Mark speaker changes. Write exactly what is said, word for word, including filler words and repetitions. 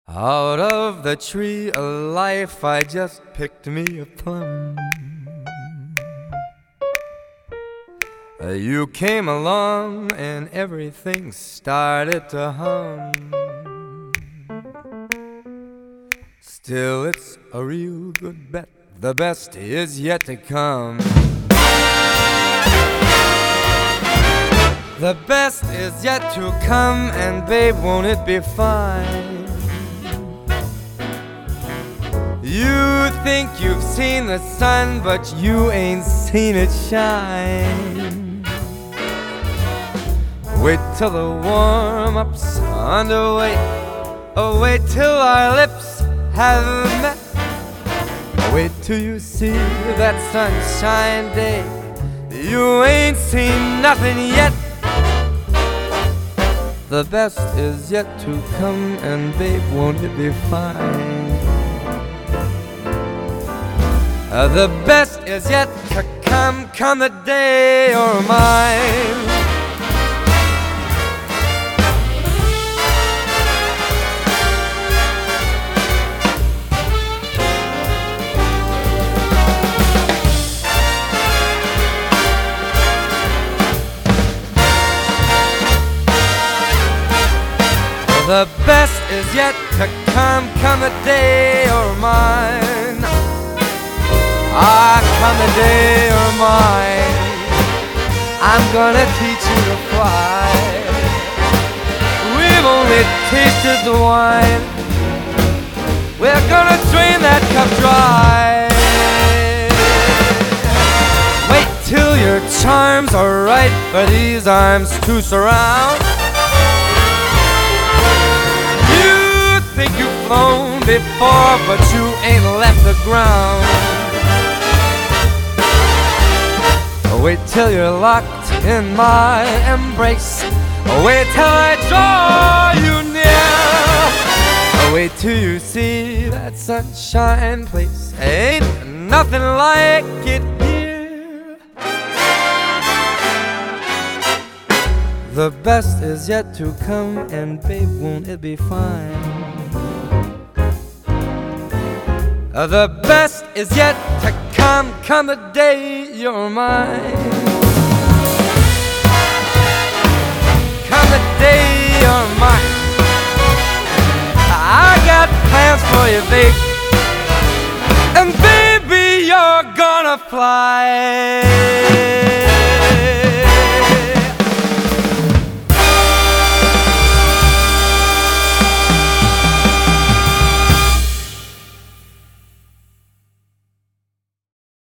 Speaker 1: Out of the tree of life I just picked me a plum. Uh, You came along and everything started to hum. Still it's a real good bet, the best is yet to come. The best is yet to come, and babe, won't it be fine? You think you've seen the sun, but you ain't seen it shine. Wait till the warm-up's underway. Oh, wait till our lips have met. Wait till you see that sunshine day. You ain't seen nothing yet. The best is yet to come, and babe, won't it be fine? Uh, the best is yet to come, come the day you're mine. The best is yet to come, come the day you're mine. Ah, come the day you're mine. I'm gonna teach you to fly. We've only tasted the wine. We're gonna drain that cup dry. Wait till your charms are right for these arms to surround. You think you've flown before, but you ain't left the ground. Wait till you're locked in my embrace. Wait till I draw you near. Wait till you see that sunshine place. Ain't nothing like it here. The best is yet to come, and babe, won't it be fine? The best is yet to come, come the day you're mine. Come the day you're mine. I got plans for you, babe, and baby, you're gonna fly.